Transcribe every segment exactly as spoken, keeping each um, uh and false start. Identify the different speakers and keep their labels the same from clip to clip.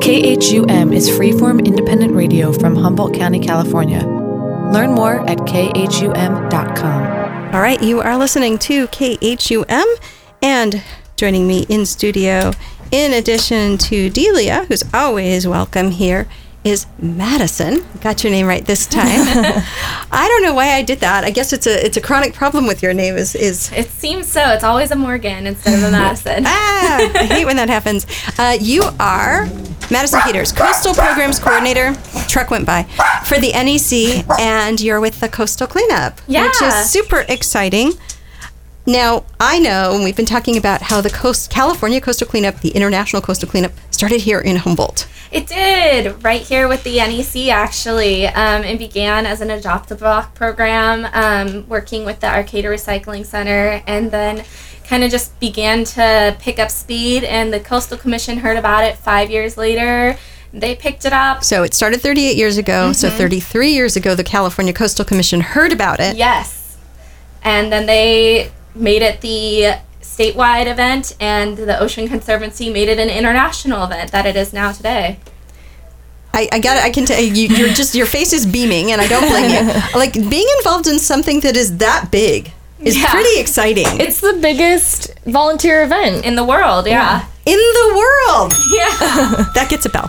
Speaker 1: K H U M is freeform independent radio from Humboldt County, California. Learn more at K H U M dot com.
Speaker 2: All right, you are listening to K H U M, and joining me in studio, in addition to Delia, who's always welcome here, is Madison. Got your name right this time. I don't know why I did that. I guess it's a it's a chronic problem with your name. Is is
Speaker 3: It seems so. It's always a Morgan instead of a Madison.
Speaker 2: ah, I hate when that happens. Uh, you are Madison Peters, Coastal Programs Coordinator. Truck went by for the N E C, and you're with the Coastal Cleanup,
Speaker 3: Yeah.
Speaker 2: which is super exciting. Now, I know, and we've been talking about how the Coast California Coastal Cleanup, the International Coastal Cleanup, started here in Humboldt.
Speaker 3: It did, right here with the N E C, actually. Um, it began as an Adopt-a-Block program, um, working with the Arcata Recycling Center, and then kind of just began to pick up speed, and the Coastal Commission heard about it five years later. They picked it up.
Speaker 2: So it started thirty-eight years ago. Mm-hmm. So thirty-three years ago, the California Coastal Commission heard about it.
Speaker 3: Yes. And then they made it the statewide event, and the Ocean Conservancy made it an international event that it is now today.
Speaker 2: I, I got it. I can tell you, you're just, your face is beaming, and I don't blame you. Like, being involved in something that is that big is
Speaker 3: Yeah.
Speaker 2: pretty exciting.
Speaker 4: It's the biggest volunteer event.
Speaker 3: In the world, yeah.
Speaker 2: In the world.
Speaker 3: Yeah.
Speaker 2: That gets a bell.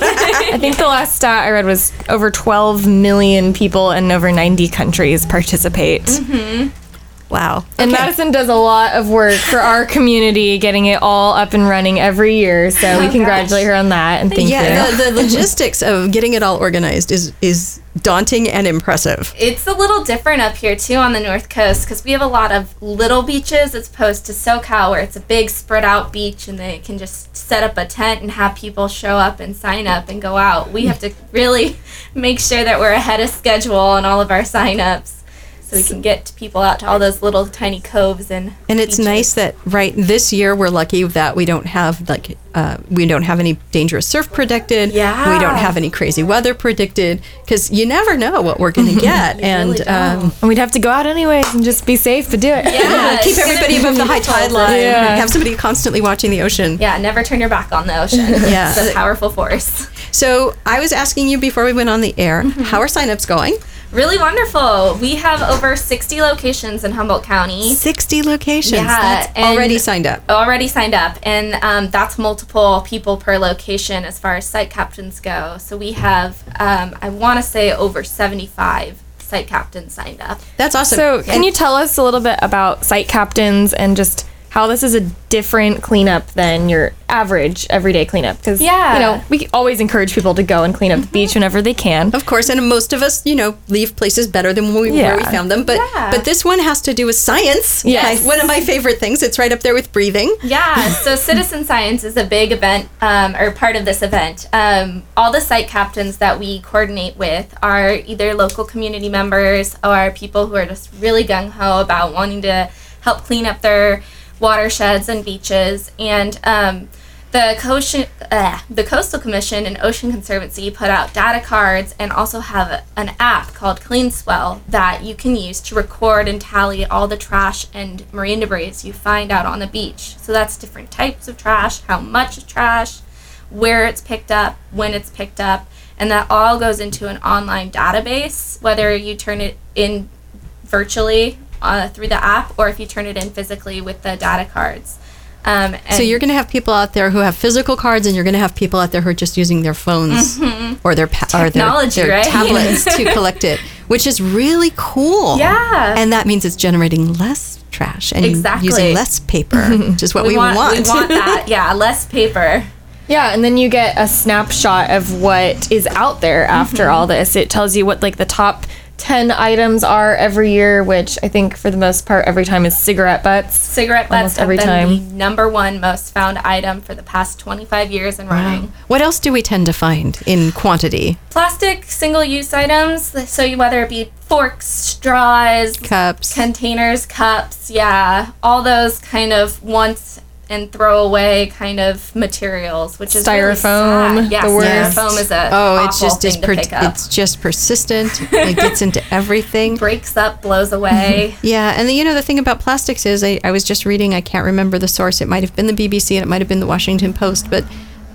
Speaker 4: I think the last stat I read was over twelve million people in over ninety countries participate.
Speaker 3: Mm-hmm.
Speaker 2: Wow.
Speaker 4: And
Speaker 2: Okay.
Speaker 4: Madison does a lot of work for our community, getting it all up and running every year. So we
Speaker 3: Oh,
Speaker 4: congratulate
Speaker 3: gosh.
Speaker 4: her on that, and thank
Speaker 2: Yeah,
Speaker 4: you.
Speaker 2: the, the logistics of getting it all organized is is daunting and impressive.
Speaker 3: It's a little different up here, too, on the North Coast, because we have a lot of little beaches as opposed to SoCal, where it's a big spread out beach and they can just set up a tent and have people show up and sign up and go out. We have to really make sure that we're ahead of schedule on all of our sign-ups, so we can get people out to all those little tiny coves and
Speaker 2: And it's
Speaker 3: beaches.
Speaker 2: nice that right this year we're lucky that we don't have like uh, we don't have any dangerous surf predicted.
Speaker 3: Yeah.
Speaker 2: We don't have any crazy weather predicted, because you never know what we're going to get.
Speaker 3: You
Speaker 2: and
Speaker 3: really
Speaker 2: um,
Speaker 3: don't.
Speaker 4: And we'd have to go out anyways and just be safe to do it.
Speaker 3: Yeah,
Speaker 2: keep
Speaker 3: it's gonna
Speaker 2: everybody
Speaker 3: be
Speaker 2: above the high
Speaker 3: beautiful.
Speaker 2: tide line.
Speaker 4: Yeah.
Speaker 2: And have somebody constantly watching the ocean.
Speaker 3: Yeah, never turn your back on the ocean.
Speaker 2: Yeah.
Speaker 3: It's a powerful force.
Speaker 2: So I was asking you before we went on the air,
Speaker 3: Mm-hmm.
Speaker 2: how are signups going?
Speaker 3: Really wonderful. We have over sixty locations in Humboldt County.
Speaker 2: sixty locations.
Speaker 3: Yeah,
Speaker 2: That's
Speaker 3: and-
Speaker 2: already signed up.
Speaker 3: Already signed up, and um, that's multiple people per location as far as site captains go. So we have, um, I want to say, over seventy-five site captains signed up.
Speaker 2: That's awesome.
Speaker 4: So can you tell us a little bit about site captains and just how this is a different cleanup than your average everyday cleanup? Because,
Speaker 3: Yeah.
Speaker 4: you know, we always encourage people to go and clean up the beach whenever they can.
Speaker 2: Of course, and most of us, you know, leave places better than when we,
Speaker 4: Yeah.
Speaker 2: where we found them. But
Speaker 3: Yeah.
Speaker 2: but this one has to do with science.
Speaker 4: Yes.
Speaker 2: My- one of my favorite things. It's right up there with breathing.
Speaker 3: Yeah, so Citizen Science is a big event, um, or part of this event. Um, all the site captains that we coordinate with are either local community members or people who are just really gung-ho about wanting to help clean up their watersheds and beaches. And um, the, Coastal, uh, the Coastal Commission and Ocean Conservancy put out data cards and also have a, an app called CleanSwell that you can use to record and tally all the trash and marine debris you find out on the beach. So that's different types of trash, how much trash, where it's picked up, when it's picked up, and that all goes into an online database, whether you turn it in virtually uh, through the app or if you turn it in physically with the data cards. Um, and
Speaker 2: So you're going to have people out there who have physical cards, and you're going to have people out there who are just using their phones or their pa- or their,
Speaker 3: Technology,
Speaker 2: their
Speaker 3: right?
Speaker 2: tablets to collect it, which is really cool.
Speaker 3: Yeah.
Speaker 2: And that means it's generating less trash and
Speaker 3: Exactly.
Speaker 2: using less paper, which is what we,
Speaker 3: want, we want that. Yeah, less paper.
Speaker 4: Yeah, and then you get a snapshot of what is out there after all this. It tells you what like the top ten items are every year, which I think for the most part every time is cigarette butts.
Speaker 3: Cigarette butts
Speaker 4: Almost
Speaker 3: have
Speaker 4: every
Speaker 3: been
Speaker 4: time.
Speaker 3: the number one most found item for the past twenty-five years and running.
Speaker 2: What else do we tend to find in quantity?
Speaker 3: Plastic single-use items, so you, whether it be forks, straws,
Speaker 2: Cups.
Speaker 3: containers, cups, yeah, all those kind of once and throw away kind of materials, which is really
Speaker 4: Styrofoam,
Speaker 3: sad. Yeah,
Speaker 4: the worst.
Speaker 3: styrofoam is a
Speaker 2: Oh, it's
Speaker 3: awful
Speaker 2: just it's,
Speaker 3: thing to
Speaker 2: per-
Speaker 3: pick up.
Speaker 2: it's just persistent. It gets into everything.
Speaker 3: Breaks up, blows away.
Speaker 2: Yeah, and the, you know the thing about plastics is I, I was just reading, I can't remember the source. It might have been the B B C and it might have been the Washington Post, but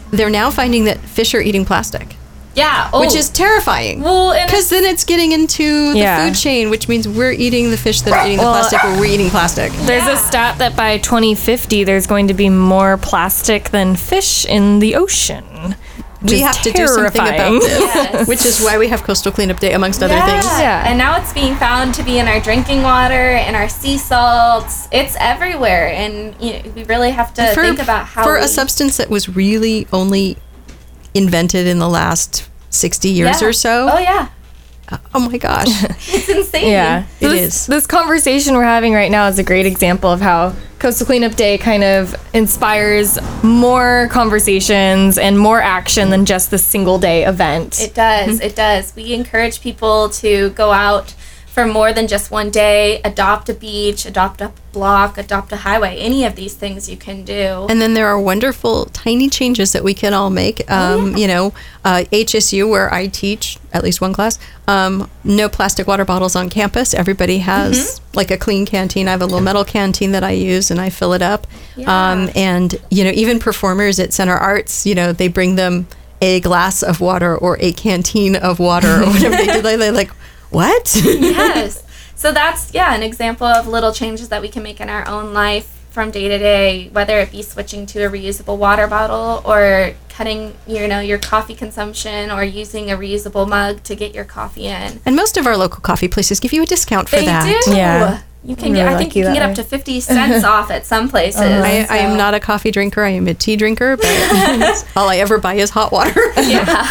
Speaker 2: they're now finding that fish are eating plastic,
Speaker 3: Yeah. Oh.
Speaker 2: which is terrifying.
Speaker 3: Well, and
Speaker 2: Because then it's getting into the
Speaker 4: Yeah.
Speaker 2: food chain, which means we're eating the fish that are eating the
Speaker 4: Well,
Speaker 2: plastic, or we're eating plastic.
Speaker 4: There's
Speaker 3: Yeah.
Speaker 4: a stat that by twenty fifty, there's going to be more plastic than fish in the ocean. which
Speaker 2: We
Speaker 4: is
Speaker 2: have to do something about
Speaker 4: terrifying.
Speaker 2: this,
Speaker 3: Yes.
Speaker 2: which is why we have Coastal Cleanup Day, amongst other
Speaker 3: yeah.
Speaker 2: things.
Speaker 4: Yeah.
Speaker 3: And now it's being found to be in our drinking water, in our sea salts. It's everywhere, and you know, we really have to
Speaker 2: For,
Speaker 3: think about how
Speaker 2: for
Speaker 3: we,
Speaker 2: a substance that was really only invented in the last sixty years
Speaker 3: Yeah.
Speaker 2: or so.
Speaker 3: Oh yeah,
Speaker 2: Oh my gosh.
Speaker 3: it's insane.
Speaker 4: Yeah,
Speaker 2: It
Speaker 4: this,
Speaker 2: is.
Speaker 4: This conversation we're having right now is a great example of how Coastal Cleanup Day kind of inspires more conversations and more action than just the single day event.
Speaker 3: It does. It does. We encourage people to go out for more than just one day, adopt a beach, adopt a block, adopt a highway. Any of these things you can do.
Speaker 2: And then there are wonderful tiny changes that we can all make. Um, You know, uh, H S U, where I teach, at least one class, um, no plastic water bottles on campus. Everybody has like a clean canteen. I have a little metal canteen that I use and I fill it up.
Speaker 3: Yeah.
Speaker 2: Um, and, you know, even performers at Center Arts, you know, they bring them a glass of water or a canteen of water or whatever they do. They're like, what?
Speaker 3: Yes. So that's, yeah, an example of little changes that we can make in our own life from day to day, whether it be switching to a reusable water bottle or cutting, you know, your coffee consumption or using a reusable mug to get your coffee in.
Speaker 2: And most of our local coffee places give you a discount for
Speaker 3: They
Speaker 2: that.
Speaker 3: do.
Speaker 4: Yeah.
Speaker 3: You can
Speaker 4: I'm
Speaker 3: get,
Speaker 4: really
Speaker 3: I think
Speaker 4: lucky
Speaker 3: you can
Speaker 4: that
Speaker 3: get up
Speaker 4: way.
Speaker 3: to fifty cents off at some places.
Speaker 2: I, I am
Speaker 3: so-
Speaker 2: not a coffee drinker. I am a tea drinker, but all I ever buy is hot water.
Speaker 3: Yeah.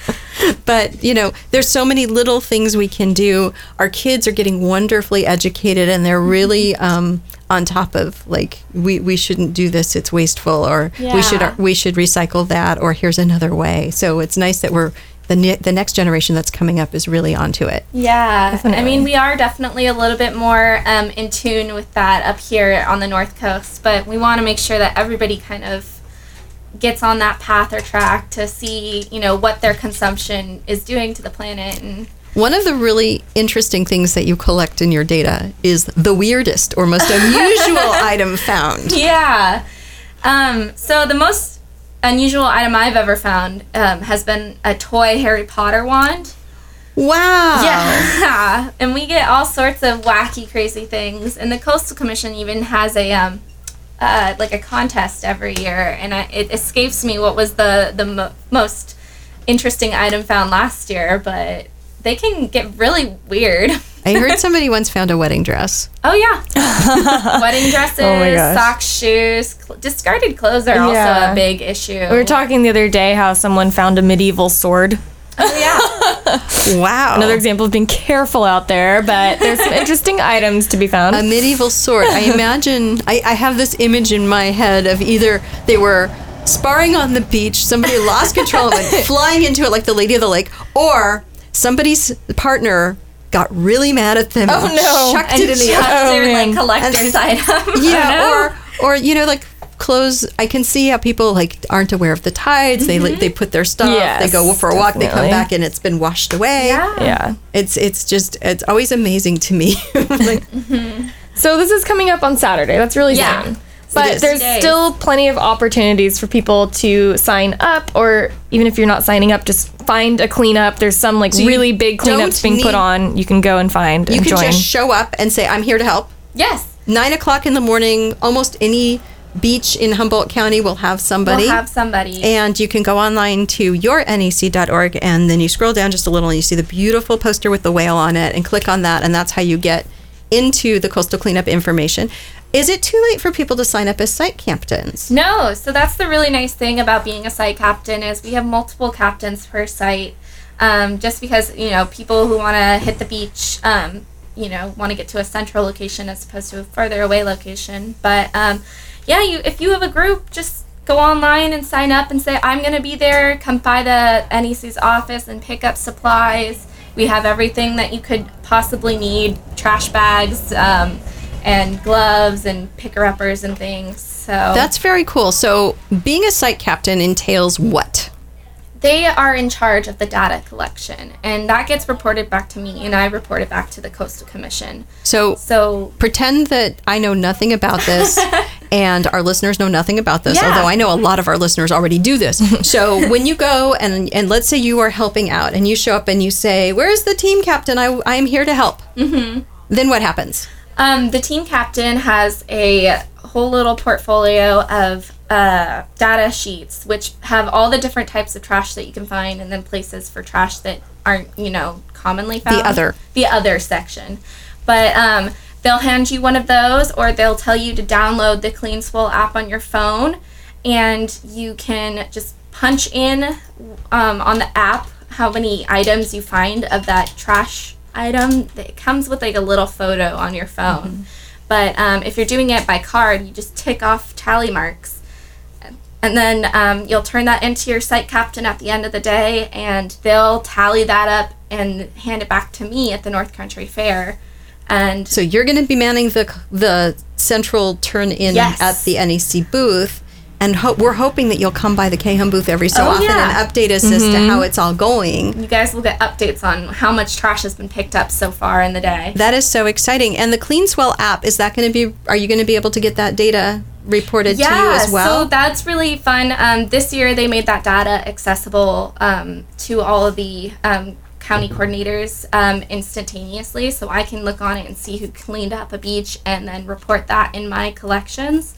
Speaker 2: But, you know, there's so many little things we can do. Our kids are getting wonderfully educated, and they're really um, on top of, like, we, we shouldn't do this, it's wasteful, or we should
Speaker 3: Yeah.
Speaker 2: we should recycle that, or here's another way. So it's nice that we're, the, ne- the next generation that's coming up is really onto it.
Speaker 3: Yeah, I
Speaker 4: Definitely.
Speaker 3: mean, we are definitely a little bit more um, in tune with that up here on the North Coast, but we want to make sure that everybody kind of gets on that path or track to see, you know, what their consumption is doing to the planet. And
Speaker 2: One of the really interesting things that you collect in your data is the weirdest or most unusual item found.
Speaker 3: yeah, um, so the most unusual item I've ever found um, has been a toy Harry Potter wand.
Speaker 2: Wow.
Speaker 3: Yeah, and we get all sorts of wacky, crazy things. And the Coastal Commission even has a um, uh, like a contest every year, and I, it escapes me what was the the mo- most interesting item found last year, but they can get really weird.
Speaker 2: I heard somebody once found a wedding dress.
Speaker 3: Oh yeah, wedding dresses,
Speaker 4: Oh my gosh.
Speaker 3: socks, shoes, cl- discarded clothes are
Speaker 4: Yeah.
Speaker 3: also a big issue.
Speaker 4: We were talking the other day how someone found a medieval sword.
Speaker 3: Oh yeah.
Speaker 2: Wow.
Speaker 4: Another example of being careful out there, but there's some interesting items to be found.
Speaker 2: A medieval sword. I imagine, I, I have this image in my head of either they were sparring on the beach, somebody lost control of it, flying into it like the Lady of the Lake, or somebody's partner got really mad at them,
Speaker 4: Oh, no.
Speaker 2: chucked
Speaker 3: And
Speaker 2: it in the
Speaker 3: just
Speaker 4: Oh,
Speaker 3: their
Speaker 4: man.
Speaker 3: like collector's item.
Speaker 2: yeah, or or you know, like clothes. I can see how people like aren't aware of the tides. They like they put their stuff.
Speaker 4: Yes,
Speaker 2: they go for a walk. They come
Speaker 4: definitely.
Speaker 2: back and it's been washed away.
Speaker 3: Yeah.
Speaker 4: yeah.
Speaker 2: It's it's just it's always amazing to me. Like,
Speaker 4: So this is coming up on Saturday. That's really
Speaker 3: Yeah.
Speaker 4: soon.
Speaker 2: It
Speaker 4: But
Speaker 2: is.
Speaker 4: there's
Speaker 3: Days.
Speaker 4: still plenty of opportunities for people to sign up, or even if you're not signing up, just find a cleanup. There's some like
Speaker 2: So you
Speaker 4: really big
Speaker 2: don't
Speaker 4: cleanups being
Speaker 2: need-
Speaker 4: put on. You can go and find
Speaker 2: you
Speaker 4: and
Speaker 2: can
Speaker 4: join.
Speaker 2: just show up and say, "I'm here to help."
Speaker 3: Yes.
Speaker 2: Nine o'clock in the morning. Almost any beach in Humboldt County will have somebody.
Speaker 3: We'll have somebody.
Speaker 2: And you can go online to your N E C dot org, and then you scroll down just a little and you see the beautiful poster with the whale on it, and click on that, and that's how you get into the coastal cleanup information. Is it too late for people to sign up as site captains?
Speaker 3: No, so that's the really nice thing about being a site captain is we have multiple captains per site. Um, just because, you know, people who want to hit the beach, um, you know, want to get to a central location as opposed to a further away location. But um, yeah, you if you have a group, just go online and sign up and say, I'm going to be there. Come by the N E C's office and pick up supplies. We have everything that you could possibly need, trash bags, um, and gloves and picker-uppers and things. So
Speaker 2: That's very cool. So being a site captain entails what?
Speaker 3: they are in charge of the data collection, and that gets reported back to me, and I report it back to the Coastal Commission.
Speaker 2: So,
Speaker 3: So
Speaker 2: pretend that I know nothing about this and our listeners know nothing about this,
Speaker 3: Yeah.
Speaker 2: although I know a lot of our listeners already do this. So when you go and and let's say you are helping out and you show up and you say, "Where's the team captain? I, I am here to help." Mm-hmm. Then what happens?
Speaker 3: Um, the team captain has a whole little portfolio of uh, data sheets, which have all the different types of trash that you can find, and then places for trash that aren't, you know, commonly found.
Speaker 2: The other.
Speaker 3: The other section. But um, they'll hand you one of those, or they'll tell you to download the CleanSwell app on your phone, and you can just punch in um, on the app how many items you find of that trash item. It comes with like a little photo on your phone. Mm-hmm. But um, if you're doing it by card, you just tick off tally marks. And then um, you'll turn that into your site captain at the end of the day, and they'll tally that up and hand it back to me at the North Country Fair. And
Speaker 2: So you're going to be manning the the central turn-in
Speaker 3: Yes.
Speaker 2: at the N E C booth, and ho- we're hoping that you'll come by the K H U M booth every so
Speaker 3: Oh,
Speaker 2: often
Speaker 3: yeah.
Speaker 2: and update us as to how it's all going.
Speaker 3: you guys will get updates on how much trash has been picked up so far in the day.
Speaker 2: That is so exciting. And the CleanSwell app, is that going to be, are you going to be able to get that data reported to you as well?
Speaker 3: So that's really fun. Um, this year they made that data accessible um, to all of the um, county coordinators um, instantaneously, so I can look on it and see who cleaned up a beach and then report that in my collections,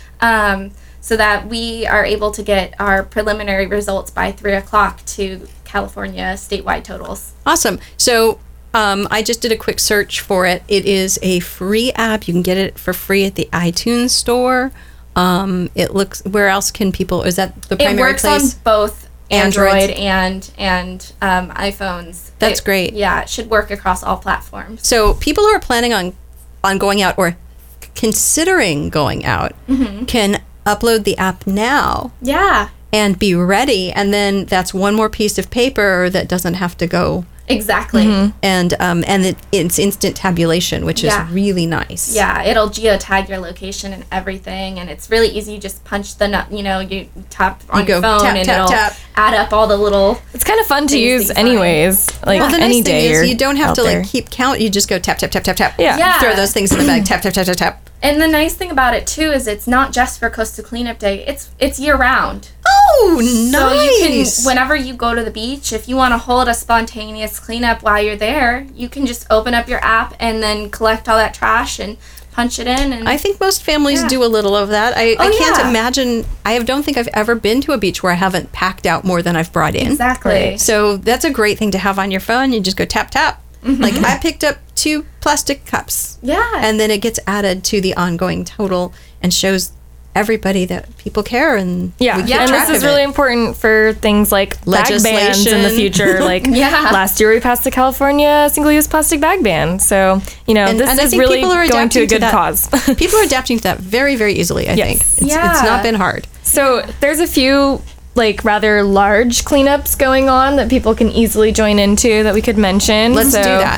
Speaker 3: um, so that we are able to get our preliminary results by three o'clock to California statewide totals.
Speaker 2: Awesome. So um, I just did a quick search for it. It is a free app. You can get it for free at the iTunes store. Um, it looks, where else can people, is that the primary
Speaker 3: It works
Speaker 2: place?
Speaker 3: on both
Speaker 2: Androids.
Speaker 3: Android and and um, iPhones.
Speaker 2: That's
Speaker 3: It-
Speaker 2: great.
Speaker 3: Yeah, it should work across all platforms.
Speaker 2: So people who are planning on on going out or considering going out
Speaker 3: Mm-hmm.
Speaker 2: can upload the app now
Speaker 3: Yeah,
Speaker 2: and be ready, and then that's one more piece of paper that doesn't have to go,
Speaker 3: exactly.
Speaker 2: and um, and it, it's instant tabulation, which
Speaker 3: Yeah.
Speaker 2: is really nice.
Speaker 3: Yeah, it'll geotag your location and everything, and it's really easy. You just punch the, nu- you know, you tap on
Speaker 2: You
Speaker 3: your
Speaker 2: go
Speaker 3: phone,
Speaker 2: tap,
Speaker 3: and
Speaker 2: tap,
Speaker 3: it'll
Speaker 2: tap.
Speaker 3: add up all the little.
Speaker 4: It's kind of fun to
Speaker 3: Things
Speaker 4: use
Speaker 3: that you find.
Speaker 4: anyways. Like
Speaker 2: Well, the
Speaker 4: any
Speaker 2: nice thing
Speaker 4: day
Speaker 2: is
Speaker 4: you're
Speaker 2: you don't have
Speaker 4: out
Speaker 2: to
Speaker 4: there.
Speaker 2: like keep count. You just go tap tap tap tap tap.
Speaker 4: Yeah.
Speaker 3: Yeah.
Speaker 2: Throw those things in the bag. Tap tap tap tap tap.
Speaker 3: And the nice thing about it too is it's not just for Coastal Cleanup Day. It's it's year round.
Speaker 2: Oh, nice.
Speaker 3: So you can, whenever you go to the beach, if you want to hold a spontaneous cleanup while you're there, you can just open up your app and then collect all that trash and punch it in. And
Speaker 2: I think most families
Speaker 3: Yeah.
Speaker 2: do a little of that. I, I
Speaker 3: Oh,
Speaker 2: can't
Speaker 3: yeah.
Speaker 2: imagine. I don't think I've ever been to a beach where I haven't packed out more than I've brought in.
Speaker 3: exactly.
Speaker 2: So that's a great thing to have on your phone. You just go tap tap. Like I picked up two plastic cups.
Speaker 3: Yeah.
Speaker 2: And then it gets added to the ongoing total and shows everybody that people care, and
Speaker 4: Yeah,
Speaker 2: we keep
Speaker 4: and
Speaker 2: track
Speaker 4: this is
Speaker 2: of
Speaker 4: really
Speaker 2: it.
Speaker 4: important for things like bag bans in the
Speaker 2: Legislation.
Speaker 4: future. Like
Speaker 3: Yeah.
Speaker 4: last year, we passed the California single-use plastic bag ban. So you know,
Speaker 2: And-
Speaker 4: this
Speaker 2: and I
Speaker 4: is
Speaker 2: think
Speaker 4: really
Speaker 2: people are
Speaker 4: going to a
Speaker 2: adapting to
Speaker 4: good
Speaker 2: that.
Speaker 4: cause.
Speaker 2: People are adapting to that very, very easily. I
Speaker 4: Yes.
Speaker 2: think it's, it's
Speaker 3: Yeah.
Speaker 2: not been hard.
Speaker 4: So there's a few like rather large cleanups going on that people can easily join into that we could mention.
Speaker 2: Let's
Speaker 4: So-
Speaker 2: do that.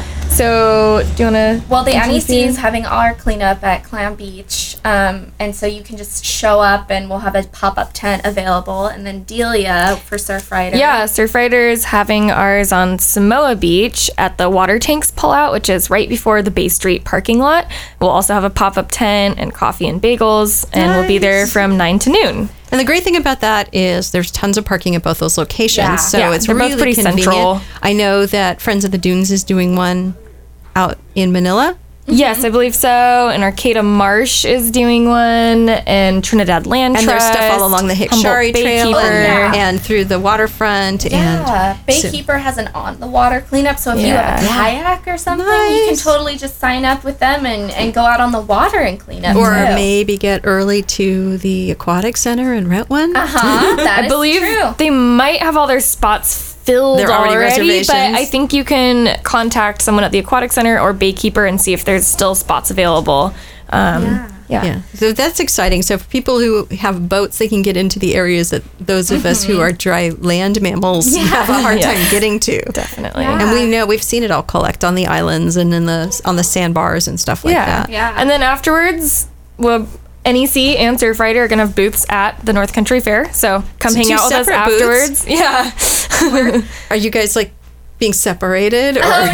Speaker 4: So do you want to?
Speaker 3: Well, the N E C is having our cleanup at Clam Beach, um, and so you can just show up, and we'll have a pop-up tent available. And then Delia for Surfrider.
Speaker 4: Yeah, Surfrider is having ours on Samoa Beach at the water tanks pullout, which is right before the Bay Street parking lot. We'll also have a pop-up tent and coffee and bagels, and we'll be there
Speaker 2: Nice.
Speaker 4: from nine to noon.
Speaker 2: And the great thing about that is there's tons of parking at both those locations,
Speaker 3: Yeah.
Speaker 2: so
Speaker 4: Yeah,
Speaker 2: it's
Speaker 4: they're both
Speaker 2: really
Speaker 4: pretty
Speaker 2: convenient.
Speaker 4: central.
Speaker 2: I know that Friends of the Dunes is doing one out in Manila.
Speaker 4: Yes, I believe so. And Arcata Marsh is doing one, and Trinidad Land
Speaker 2: And
Speaker 4: Trust.
Speaker 2: there's stuff all along the Hickory
Speaker 4: Humboldt
Speaker 2: Trail
Speaker 4: Baykeeper.
Speaker 2: and,
Speaker 3: Yeah.
Speaker 2: and through the waterfront.
Speaker 3: Yeah,
Speaker 2: And so-
Speaker 3: Baykeeper has an on-the-water cleanup, so if you have a
Speaker 4: Yeah.
Speaker 3: kayak or something, you can
Speaker 2: Nice.
Speaker 3: totally just sign up with them and, and go out on the water and clean up.
Speaker 2: or
Speaker 3: too.
Speaker 2: maybe get early to the aquatic center and rent one.
Speaker 3: Uh-huh, that
Speaker 4: I
Speaker 3: is
Speaker 4: believe
Speaker 3: true.
Speaker 4: they might have all their spots filled
Speaker 2: There are already
Speaker 4: already, but
Speaker 2: reservations.
Speaker 4: I think you can contact someone at the aquatic center or Baykeeper and see if there's still spots available. Um, yeah.
Speaker 2: Yeah, so that's exciting. So for people who have boats, they can get into the areas that those of us who are dry land mammals have a hard
Speaker 4: Yeah.
Speaker 2: time getting to.
Speaker 4: Definitely.
Speaker 3: Yeah.
Speaker 2: And we know we've seen it all collect on the islands and in the on the sandbars and stuff like
Speaker 4: Yeah.
Speaker 2: that.
Speaker 3: Yeah.
Speaker 4: And then afterwards, well, N E C and Surfrider are going to have booths at the North Country Fair. So come
Speaker 2: So
Speaker 4: hang
Speaker 2: two
Speaker 4: out with us
Speaker 2: separate booths?
Speaker 4: afterwards. Yeah.
Speaker 2: Where, are you guys like being separated? Or?
Speaker 3: Oh,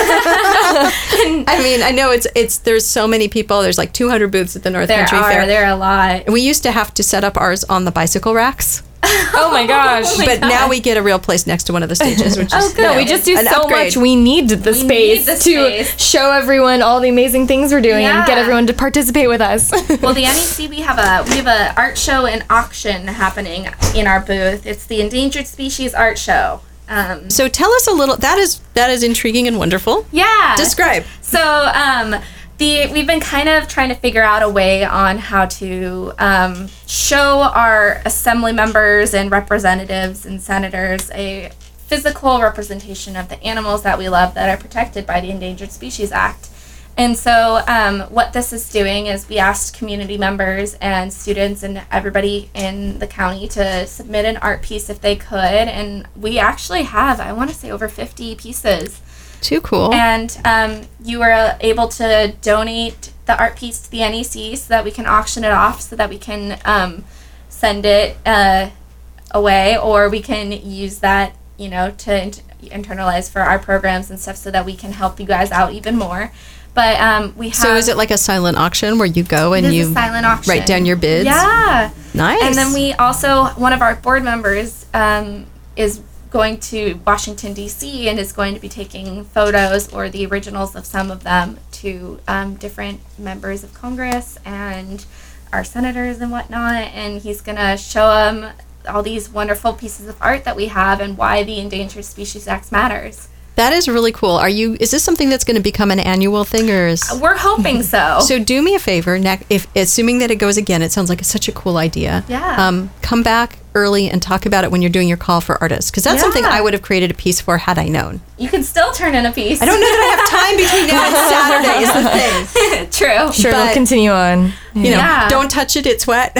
Speaker 2: I mean, I know it's it's there's so many people. There's like two hundred booths at the North
Speaker 3: there
Speaker 2: Country
Speaker 3: are.
Speaker 2: Fair.
Speaker 3: There are a lot.
Speaker 2: We used to have to set up ours on the bicycle racks.
Speaker 4: Oh my gosh.
Speaker 3: Oh my
Speaker 2: But
Speaker 3: God.
Speaker 2: now we get a real place next to one of the stages, which is
Speaker 3: Oh, good.
Speaker 4: No, we just do
Speaker 2: an
Speaker 4: so
Speaker 2: upgrade.
Speaker 4: much. We need the
Speaker 3: We
Speaker 4: space
Speaker 3: need the
Speaker 4: to
Speaker 3: space.
Speaker 4: show everyone all the amazing things we're doing and get
Speaker 3: Yeah.
Speaker 4: everyone to participate with us.
Speaker 3: Well, the N E C, we have a we have a art show and auction happening in our booth. It's the Endangered Species Art Show. Um,
Speaker 2: So tell us a little. That is that is intriguing and wonderful.
Speaker 3: yeah.
Speaker 2: Describe.
Speaker 3: So um, the we've been kind of trying to figure out a way on how to um, show our assembly members and representatives and senators a physical representation of the animals that we love that are protected by the Endangered Species Act. And so um, what this is doing is we asked community members and students and everybody in the county to submit an art piece if they could. And we actually have, I want to say, over fifty pieces.
Speaker 2: Too cool.
Speaker 3: And um, you were able to donate the art piece to the N E C so that we can auction it off, so that we can um, send it uh, away, or we can use that, you know, to int- internalize for our programs and stuff, so that we can help you guys out even more. But um, we have.
Speaker 2: So is it like a silent auction where you go and
Speaker 3: It is
Speaker 2: you
Speaker 3: a silent auction.
Speaker 2: write down your bids?
Speaker 3: Yeah.
Speaker 2: Nice.
Speaker 3: And then we also, one of our board members um, is going to Washington, D C, and is going to be taking photos or the originals of some of them to um, different members of Congress and our senators and whatnot. And he's going to show them all these wonderful pieces of art that we have and why the Endangered Species Act matters.
Speaker 2: That is really cool. Are you? Is this something that's going to become an annual thing, or is?
Speaker 3: We're hoping so.
Speaker 2: So do me a favor. Next, if assuming that it goes again, it sounds like it's such a cool idea.
Speaker 3: Yeah.
Speaker 2: Um, come back early and talk about it when you're doing your call for artists, because that's something
Speaker 3: Yeah.
Speaker 2: I would have created a piece for had I known.
Speaker 3: You can still turn in a piece.
Speaker 2: I don't know that I have time between now and Saturday. Is the thing.
Speaker 3: True.
Speaker 4: Sure,
Speaker 2: But-
Speaker 4: we'll continue on.
Speaker 2: You know,
Speaker 3: Yeah.
Speaker 2: don't touch it. It's wet.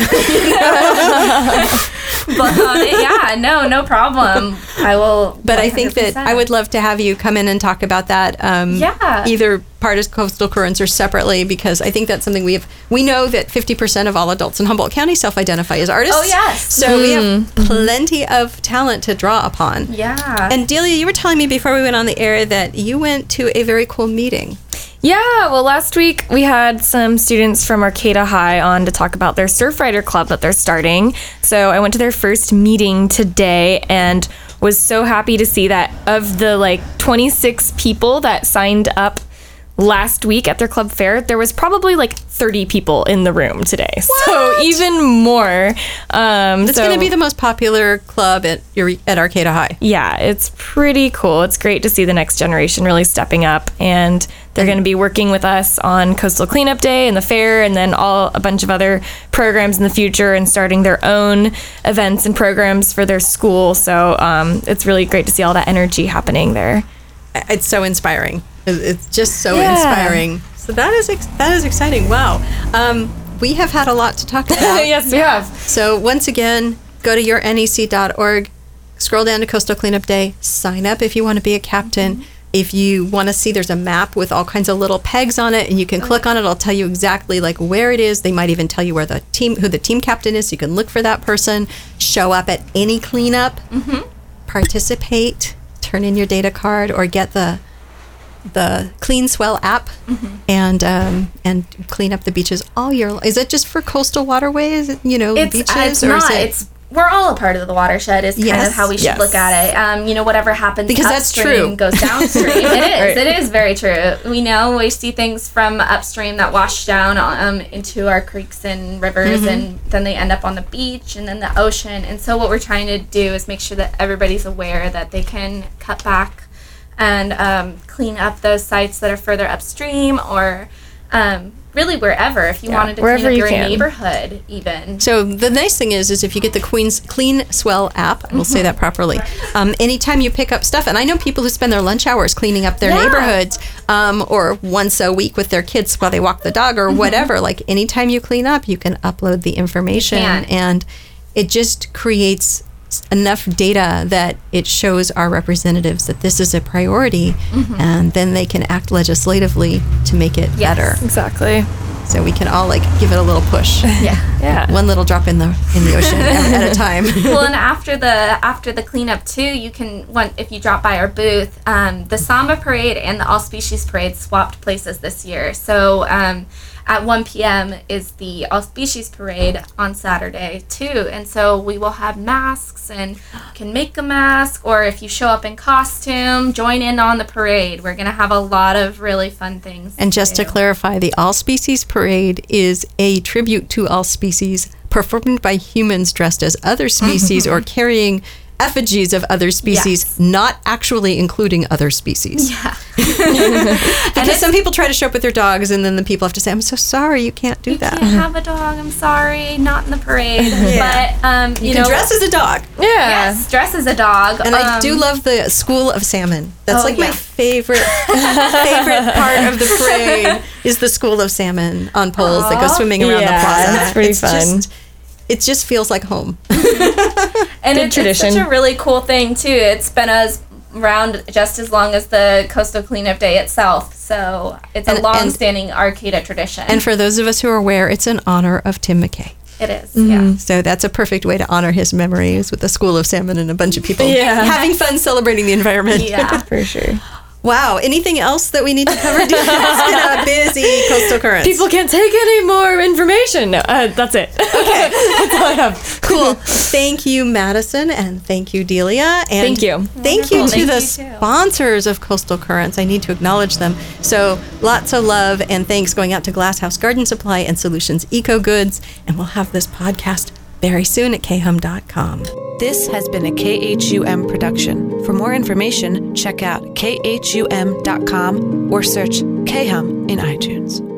Speaker 3: But um, yeah, no, no problem. I will.
Speaker 2: But I think that
Speaker 3: one hundred percent.
Speaker 2: I would love to have you come in and talk about that. Um,
Speaker 3: Yeah.
Speaker 2: Either part of Coastal Currents or separately, because I think that's something we have. We know that fifty percent of all adults in Humboldt County self-identify as artists.
Speaker 3: Oh, yes.
Speaker 2: So we have plenty of talent to draw upon.
Speaker 3: Yeah.
Speaker 2: And Delia, you were telling me before we went on the air that you went to a very cool meeting.
Speaker 4: Yeah, well, last week we had some students from Arcata High on to talk about their Surfrider Club that they're starting. So I went to their first meeting today and was so happy to see that of the like twenty-six people that signed up last week at their club fair, there was probably like thirty people in the room today. So even more. Um,
Speaker 2: It's
Speaker 4: so,
Speaker 2: going to be the most popular club at your at Arcata High.
Speaker 4: yeah, it's pretty cool. It's great to see the next generation really stepping up, and they're going to be working with us on Coastal Cleanup Day and the fair, and then all a bunch of other programs in the future, and starting their own events and programs for their school. So um, it's really great to see all that energy happening there.
Speaker 2: It's so inspiring. It- It's just so
Speaker 4: Yeah.
Speaker 2: inspiring. So that is ex- that is exciting. Wow. Um, we have had a lot to talk about.
Speaker 4: Yes, we have.
Speaker 2: So once again, go to your N E C dot org, scroll down to Coastal Cleanup Day, sign up if you want to be a captain. If you want to see, there's a map with all kinds of little pegs on it, and you can click on it. It'll tell you exactly like where it is. They might even tell you where the team, who the team captain is, so you can look for that person. Show up at any cleanup, participate, turn in your data card, or get the the Clean Swell app, and um, and clean up the beaches all year long. Is it just for coastal waterways? You know,
Speaker 3: it's,
Speaker 2: beaches,
Speaker 3: uh, it's
Speaker 2: or
Speaker 3: not.
Speaker 2: is it?
Speaker 3: It's we're all a part of the watershed. Is kind
Speaker 2: Yes.
Speaker 3: of how we should
Speaker 4: Yes.
Speaker 3: look at it. Um, you know, whatever happens
Speaker 2: Because that's
Speaker 3: upstream
Speaker 2: true.
Speaker 3: goes downstream. It is.
Speaker 4: Right.
Speaker 3: It is very true. We know we see things from upstream that wash down um, into our creeks and rivers,
Speaker 2: Mm-hmm.
Speaker 3: and then they end up on the beach and then the ocean. And so what we're trying to do is make sure that everybody's aware that they can cut back and um, clean up those sites that are further upstream, or um, really wherever. If you
Speaker 4: Yeah,
Speaker 3: wanted to
Speaker 4: wherever
Speaker 3: clean up
Speaker 4: you
Speaker 3: your
Speaker 4: can.
Speaker 3: neighborhood, even.
Speaker 2: So the nice thing is, is if you get the Queen's Clean Swell app, I will say that properly. Um, anytime you pick up stuff, and I know people who spend their lunch hours cleaning up their
Speaker 3: Yeah.
Speaker 2: neighborhoods, um, or once a week with their kids while they walk the dog, or whatever. Like anytime you clean up, you can upload the information,
Speaker 3: can.
Speaker 2: and it just creates enough data that it shows our representatives that this is a priority, and then they can act legislatively to make it
Speaker 3: Yes.
Speaker 2: better.
Speaker 4: Exactly.
Speaker 2: so we can all like give it a little push.
Speaker 3: Yeah.
Speaker 4: Yeah.
Speaker 2: One little drop in the in the ocean at, at a time.
Speaker 3: Well, and after the after the cleanup too, you can one if you drop by our booth, um, the Samba Parade and the All Species Parade swapped places this year. So um, at one p.m. is the All Species Parade on Saturday too, and so we will have masks and you can make a mask, or if you show up in costume, join in on the parade. We're gonna have a lot of really fun things.
Speaker 2: And just to
Speaker 3: do.
Speaker 2: clarify, the All Species Parade is a tribute to all species performed by humans dressed as other species or carrying effigies of other species,
Speaker 3: Yes.
Speaker 2: not actually including other species.
Speaker 3: Yeah.
Speaker 2: Because some people try to show up with their dogs and then the people have to say, I'm so sorry, you can't do
Speaker 3: You
Speaker 2: that.
Speaker 3: can't have a dog. I'm sorry, not in the parade.
Speaker 2: Yeah.
Speaker 3: But um, you,
Speaker 2: You
Speaker 3: know,
Speaker 2: can dress as a dog.
Speaker 4: Yeah.
Speaker 3: yes, dress as a dog.
Speaker 2: And I do
Speaker 3: Um,
Speaker 2: love the School of Salmon. That's
Speaker 3: Oh,
Speaker 2: like my
Speaker 3: yeah.
Speaker 2: favorite favorite part of the parade is the School of Salmon on poles that go
Speaker 3: Aw.
Speaker 2: swimming around
Speaker 4: Yeah,
Speaker 2: the plaza.
Speaker 4: it's pretty
Speaker 2: It's
Speaker 4: fun.
Speaker 2: Just, it just feels like home.
Speaker 3: and
Speaker 4: Good
Speaker 3: it's,
Speaker 4: tradition.
Speaker 3: it's such a really cool thing too. It's been as around just as long as the Coastal Cleanup Day itself. So it's
Speaker 2: And-
Speaker 3: a
Speaker 2: and-
Speaker 3: long-standing Arcata tradition.
Speaker 2: And for those of us who are aware, it's in honor of Tim McKay.
Speaker 3: it is, yeah.
Speaker 2: So that's a perfect way to honor his memories with the School of Salmon and a bunch of people
Speaker 4: Yeah.
Speaker 2: having fun celebrating the environment.
Speaker 3: Yeah.
Speaker 4: For sure.
Speaker 2: Wow. Anything else that we need to cover? It's been a busy Coastal Currents.
Speaker 4: People can't take any more information. No, uh, that's it. Okay. That's all I have.
Speaker 2: Cool. Thank you, Madison, and thank you, Delia. And
Speaker 4: Thank you.
Speaker 2: Thank you to
Speaker 3: Wonderful.
Speaker 2: the
Speaker 3: Thank you, too.
Speaker 2: sponsors of Coastal Currents. I need to acknowledge them. So lots of love and thanks going out to Glasshouse Garden Supply and Solutions Eco Goods. And we'll have this podcast very soon at k hum dot com.
Speaker 1: This has been a K H U M production. For more information, check out k h u m dot com or search K Hum in iTunes.